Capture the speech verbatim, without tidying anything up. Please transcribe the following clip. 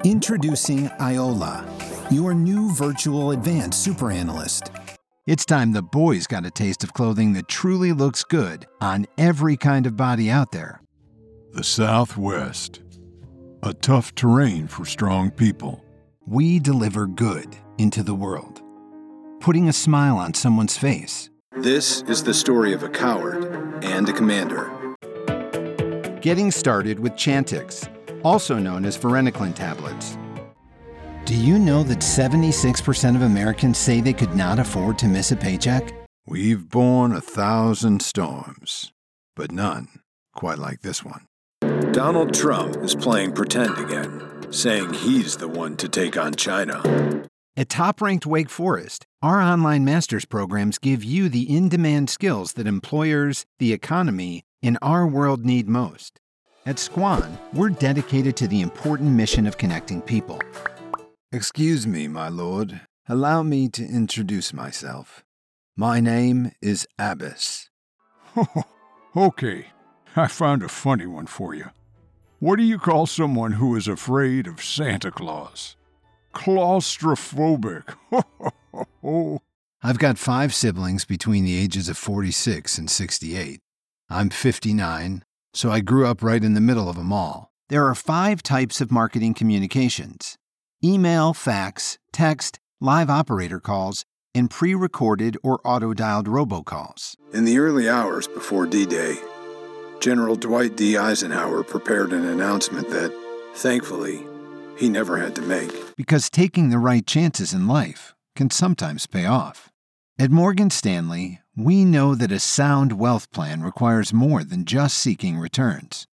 Introducing Iola, your new virtual advanced super analyst. It's time the boys got a taste of clothing that truly looks good on every kind of body out there. The Southwest. A tough terrain for strong people. We deliver good into the world, putting a smile on someone's face. This is the story of a coward and a commander. Getting started with Chantix, also known as varenicline tablets. Do you know that seventy-six percent of Americans say they could not afford to miss a paycheck? We've borne a thousand storms, but none quite like this one. Donald Trump is playing pretend again, saying he's the one to take on China. At top-ranked Wake Forest, our online master's programs give you the in-demand skills that employers, the economy, and our world need most. At Squan, we're dedicated to the important mission of connecting people. Excuse me, my lord. Allow me to introduce myself. My name is Abbas. Okay, I found a funny one for you. What do you call someone who is afraid of Santa Claus? Claustrophobic. I've got five siblings between the ages of forty-six and sixty-eight. I'm fifty-nine, so I grew up right in the middle of them all. There are five types of marketing communications: email, fax, text, live operator calls, and pre-recorded or auto-dialed robocalls. In the early hours before D-Day, General Dwight D. Eisenhower prepared an announcement that, thankfully, he never had to make. Because taking the right chances in life can sometimes pay off. At Morgan Stanley, we know that a sound wealth plan requires more than just seeking returns.